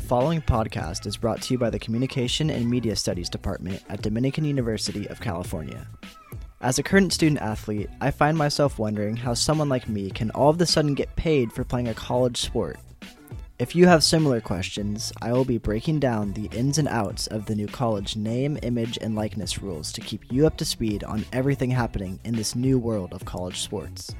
following podcast is brought to you by the Communication and Media Studies Department at Dominican University of California. As a current student athlete, I find myself wondering how someone like me can all of a sudden get paid for playing a college sport. If you have similar questions, I will be breaking down the ins and outs of the new college name, image, and likeness rules to keep you up to speed on everything happening in this new world of college sports.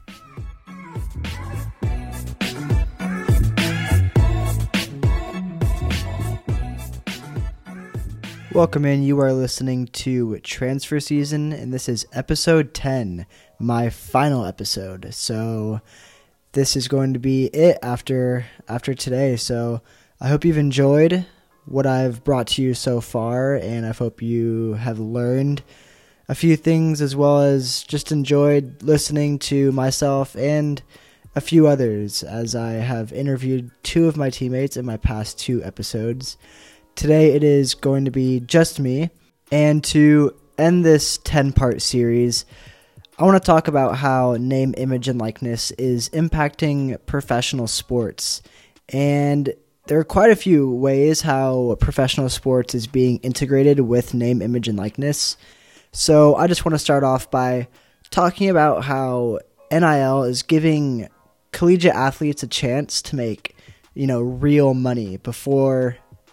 Welcome in, you are listening to Transfer Season, and this is episode 10, my final episode. So this is going to be it after today. So I hope you've enjoyed what I've brought to you so far, and I hope you have learned a few things as well as just enjoyed listening to myself and a few others as I have interviewed two of my teammates in my past two episodes. Today it is going to be just me, and to end this 10-part series, I want to talk about how name, image, and likeness is impacting professional sports. And there are quite a few ways how professional sports is being integrated with name, image, and likeness. So I just want to start off by talking about how NIL is giving collegiate athletes a chance to make, real money before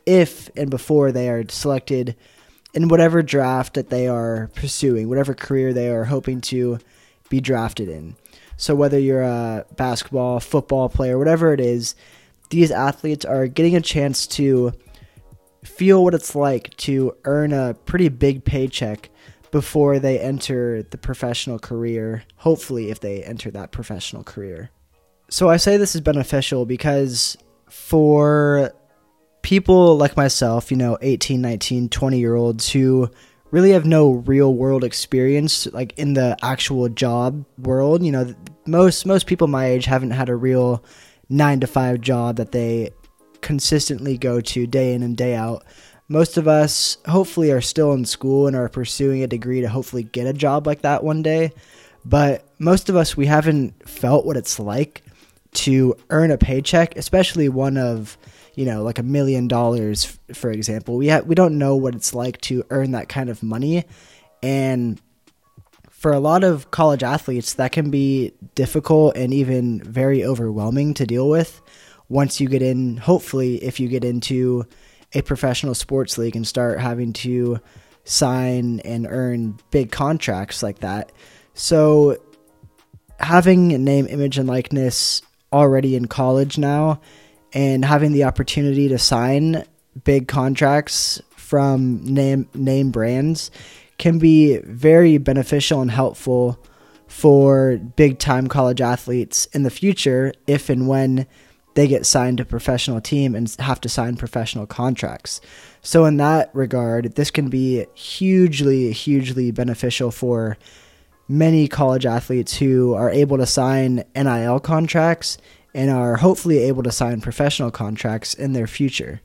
they are selected in whatever draft that they are pursuing, whatever career they are hoping to be drafted in. So whether you're a basketball, football player, whatever it is, these athletes are getting a chance to feel what it's like to earn a pretty big paycheck before they enter the professional career, hopefully if they enter that professional career. So I say this is beneficial because for people like myself, 18, 19, 20-year-olds who really have no real world experience, like in the actual job world, most people my age haven't had a real 9-to-5 job that they consistently go to day in and day out. Most of us hopefully are still in school and are pursuing a degree to hopefully get a job like that one day. But most of us, we haven't felt what it's like to earn a paycheck, especially one of like $1 million, for example. We don't know what it's like to earn that kind of money. And for a lot of college athletes, that can be difficult and even very overwhelming to deal with once you get in, hopefully, if you get into a professional sports league and start having to sign and earn big contracts like that. So having a name, image, and likeness already in college now, and having the opportunity to sign big contracts from name brands can be very beneficial and helpful for big-time college athletes in the future if and when they get signed to a professional team and have to sign professional contracts. So in that regard, this can be hugely, hugely beneficial for many college athletes who are able to sign NIL contracts and are hopefully able to sign professional contracts in their future.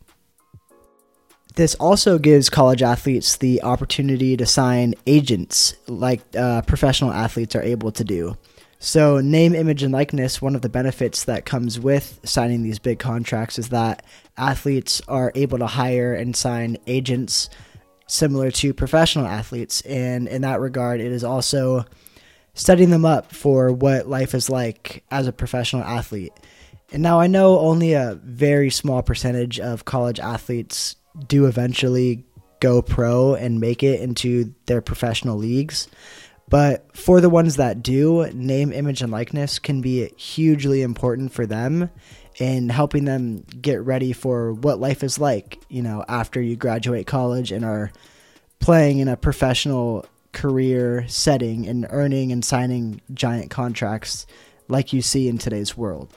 This also gives college athletes the opportunity to sign agents like professional athletes are able to do. So name, image, and likeness, one of the benefits that comes with signing these big contracts is that athletes are able to hire and sign agents similar to professional athletes. And in that regard, it is also setting them up for what life is like as a professional athlete. And now I know only a very small percentage of college athletes do eventually go pro and make it into their professional leagues. But for the ones that do, name, image, and likeness can be hugely important for them in helping them get ready for what life is like, after you graduate college and are playing in a professional career setting and earning and signing giant contracts like you see in today's world.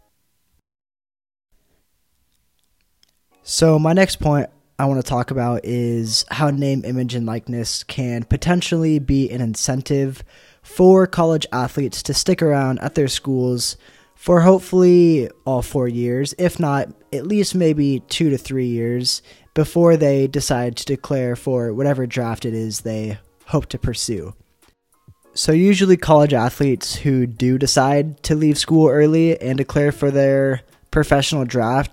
So my next point I want to talk about is how name, image, and likeness can potentially be an incentive for college athletes to stick around at their schools for hopefully all 4 years, if not at least maybe 2 to 3 years before they decide to declare for whatever draft it is they hope to pursue. So usually college athletes who do decide to leave school early and declare for their professional draft,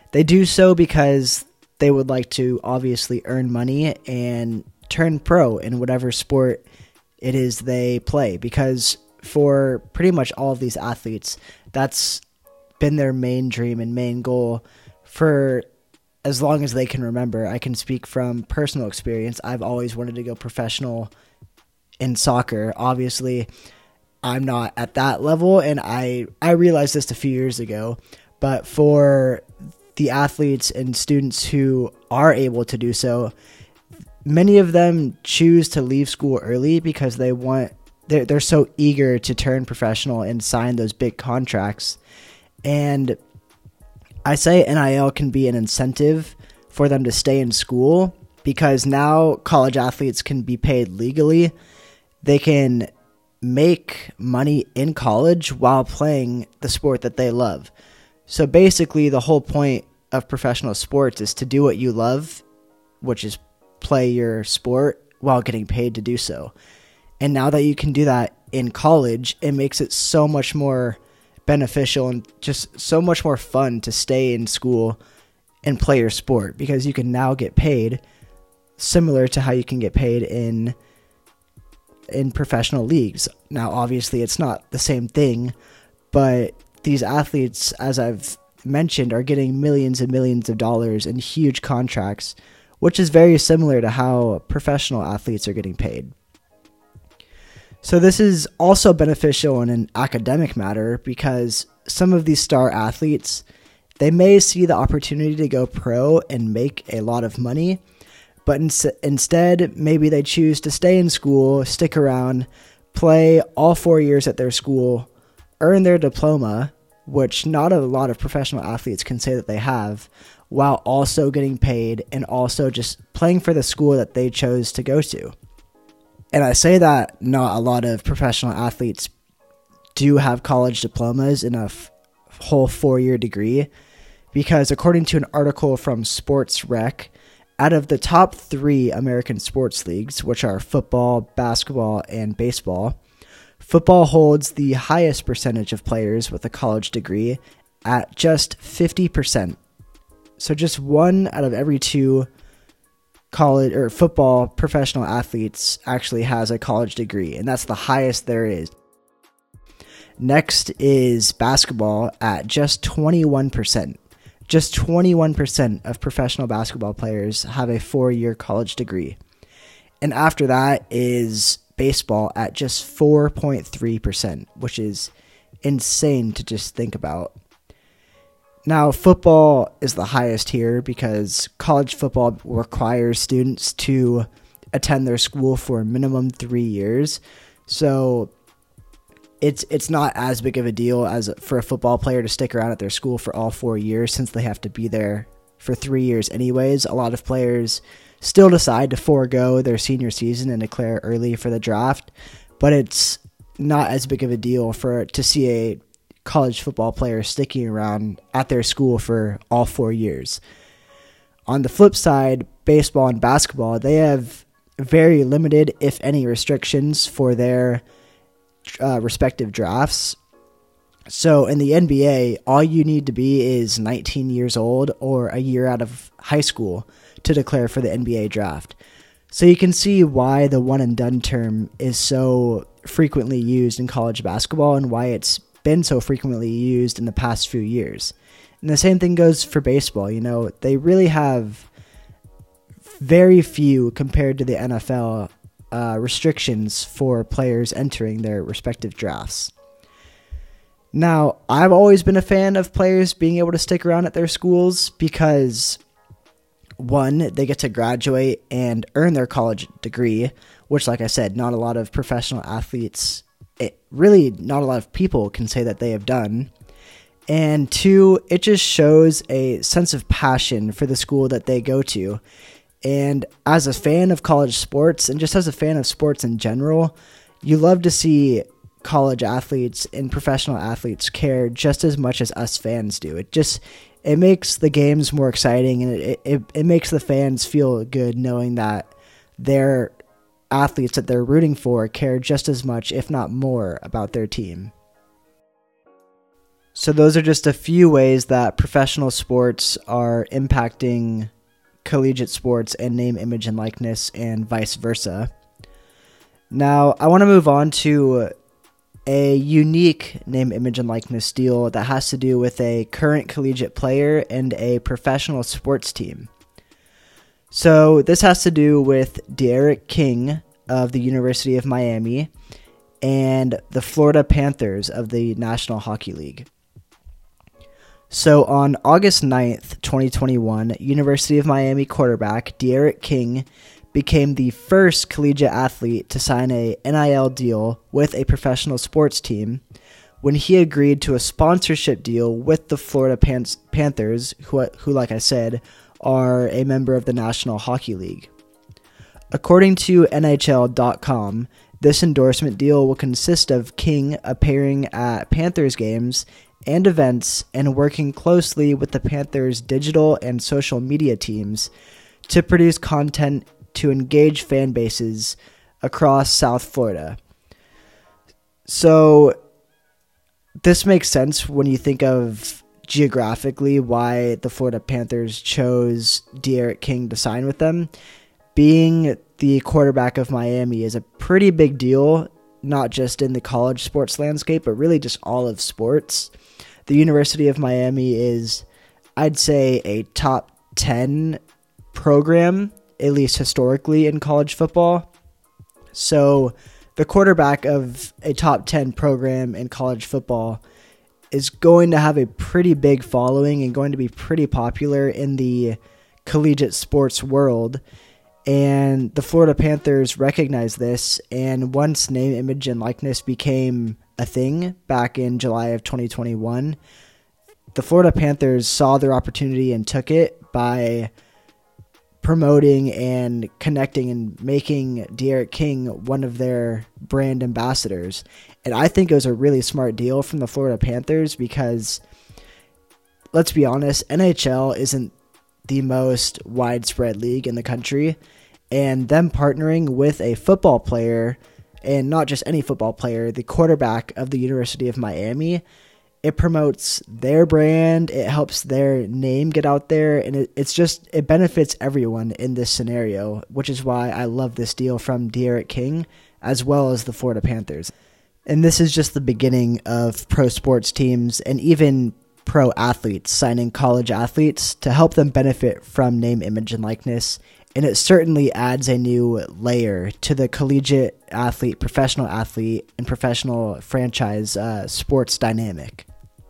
They do so because they would like to obviously earn money and turn pro in whatever sport it is they play, because for pretty much all of these athletes, that's been their main dream and main goal for as long as they can remember. I can speak from personal experience. I've always wanted to go professional in soccer. Obviously, I'm not at that level, and I realized this a few years ago, but for the athletes and students who are able to do so, many of them choose to leave school early because they're so eager to turn professional and sign those big contracts. And I say NIL can be an incentive for them to stay in school, because now college athletes can be paid legally. They can make money in college while playing the sport that they love. So basically, the whole point of professional sports is to do what you love, which is play your sport while getting paid to do so. And now that you can do that in college, it makes it so much more beneficial and just so much more fun to stay in school and play your sport, because you can now get paid similar to how you can get paid in professional leagues. Now, obviously, it's not the same thing, but these athletes, as I've mentioned, are getting millions and millions of dollars in huge contracts, which is very similar to how professional athletes are getting paid. So this is also beneficial in an academic matter, because some of these star athletes, they may see the opportunity to go pro and make a lot of money, but instead, maybe they choose to stay in school, stick around, play all 4 years at their school, earn their diploma, which not a lot of professional athletes can say that they have, while also getting paid and also just playing for the school that they chose to go to. And I say that not a lot of professional athletes do have college diplomas in a whole 4-year degree, because according to an article from Sports Rec, out of the top 3 American sports leagues, which are football, basketball, and baseball, football holds the highest percentage of players with a college degree at just 50%. So just 1 out of every 2 college or football professional athletes actually has a college degree, and that's the highest there is. Next is basketball at just 21%. Just 21% of professional basketball players have a 4-year college degree. And after that is baseball at just 4.3%, which is insane to just think about. Now, football is the highest here because college football requires students to attend their school for a minimum 3 years. So it's not as big of a deal as for a football player to stick around at their school for all 4 years, since they have to be there for 3 years anyways. A lot of players still decide to forego their senior season and declare early for the draft, but it's not as big of a deal to see a college football player sticking around at their school for all 4 years. On the flip side, baseball and basketball, they have very limited, if any, restrictions for their respective drafts. So in the NBA, all you need to be is 19 years old or a year out of high school to declare for the NBA draft. So you can see why the one and done term is so frequently used in college basketball and why it's been so frequently used in the past few years. And the same thing goes for baseball. You know, they really have very few, compared to the NFL, restrictions for players entering their respective drafts. Now, I've always been a fan of players being able to stick around at their schools because, one, they get to graduate and earn their college degree, which, like I said, not a lot of professional athletes, really not a lot of people can say that they have done. And 2, it just shows a sense of passion for the school that they go to. And as a fan of college sports, and just as a fan of sports in general, you love to see college athletes and professional athletes care just as much as us fans do. It makes the games more exciting, and it makes the fans feel good knowing that their athletes that they're rooting for care just as much, if not more, about their team. So those are just a few ways that professional sports are impacting collegiate sports and name, image, and likeness, and vice versa. Now, I want to move on to a unique name, image, and likeness deal that has to do with a current collegiate player and a professional sports team. So this has to do with D'Eriq King of the University of Miami and the Florida Panthers of the National Hockey League. So on August 9th, 2021, University of Miami quarterback D'Eriq King became the first collegiate athlete to sign a NIL deal with a professional sports team when he agreed to a sponsorship deal with the Florida Panthers, who, like I said, are a member of the National Hockey League. According to NHL.com, this endorsement deal will consist of King appearing at Panthers games and events and working closely with the Panthers' digital and social media teams to produce content to engage fan bases across South Florida. So this makes sense when you think of geographically why the Florida Panthers chose D'Eriq King to sign with them. Being the quarterback of Miami is a pretty big deal, not just in the college sports landscape, but really just all of sports. The University of Miami is, I'd say, a top 10 program, at least historically, in college football. So the quarterback of a top 10 program in college football is going to have a pretty big following and going to be pretty popular in the collegiate sports world. And the Florida Panthers recognized this, and once name, image, and likeness became a thing back in July of 2021, the Florida Panthers saw their opportunity and took it by promoting and connecting and making D'Eriq King one of their brand ambassadors. And I think it was a really smart deal from the Florida Panthers because, let's be honest, NHL isn't the most widespread league in the country, and them partnering with a football player, and not just any football player, the quarterback of the University of Miami, it promotes their brand, it helps their name get out there, and it benefits everyone in this scenario, which is why I love this deal from D'Eriq King as well as the Florida Panthers. And this is just the beginning of pro sports teams and even pro athletes signing college athletes to help them benefit from name, image, and likeness. And it certainly adds a new layer to the collegiate athlete, professional athlete, and professional franchise sports dynamic.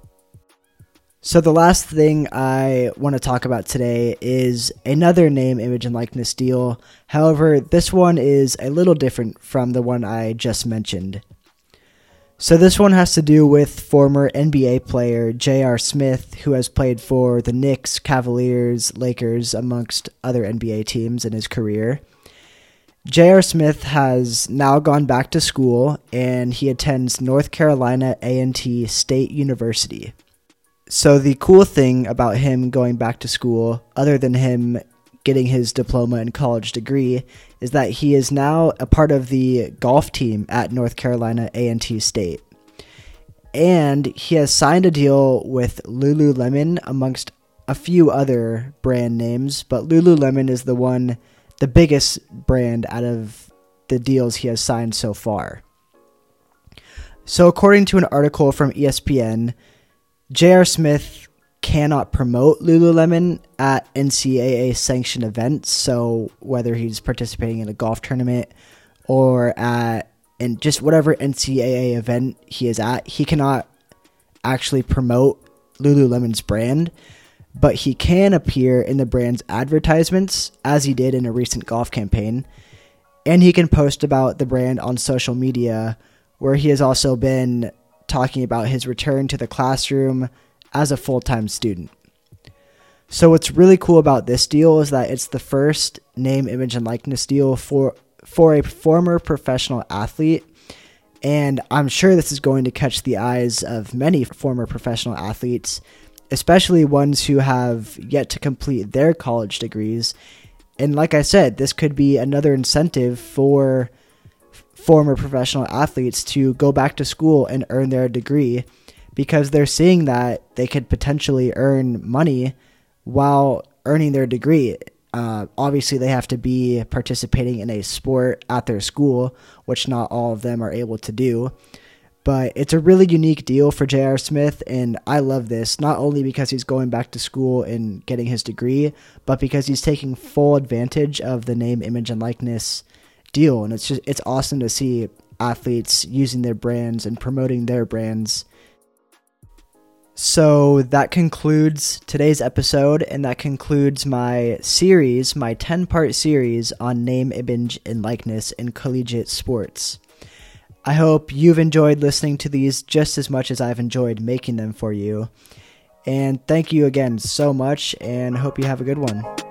So the last thing I want to talk about today is another name, image, and likeness deal. However, this one is a little different from the one I just mentioned. So this one has to do with former NBA player J.R. Smith, who has played for the Knicks, Cavaliers, Lakers, amongst other NBA teams in his career. J.R. Smith has now gone back to school, and he attends North Carolina A&T State University. So the cool thing about him going back to school, other than him getting his diploma and college degree, is that he is now a part of the golf team at North Carolina A&T State. And he has signed a deal with Lululemon amongst a few other brand names, but Lululemon is the biggest brand out of the deals he has signed so far. So according to an article from ESPN, J.R. Smith cannot promote Lululemon at NCAA sanctioned events. So whether he's participating in a golf tournament or in just whatever NCAA event he is at, he cannot actually promote Lululemon's brand, but he can appear in the brand's advertisements, as he did in a recent golf campaign, and he can post about the brand on social media, where he has also been talking about his return to the classroom as a full-time student. So what's really cool about this deal is that it's the first name, image, and likeness deal for a former professional athlete, and I'm sure this is going to catch the eyes of many former professional athletes, especially ones who have yet to complete their college degrees. And like I said, this could be another incentive for former professional athletes to go back to school and earn their degree, because they're seeing that they could potentially earn money while earning their degree. Obviously, they have to be participating in a sport at their school, which not all of them are able to do. But it's a really unique deal for J.R. Smith, and I love this, not only because he's going back to school and getting his degree, but because he's taking full advantage of the name, image, and likeness deal. And it's awesome to see athletes using their brands and promoting their brands. So that concludes today's episode, and that concludes my series, my 10-part series on name, image, and likeness in collegiate sports. I hope you've enjoyed listening to these just as much as I've enjoyed making them for you. And thank you again so much, and hope you have a good one.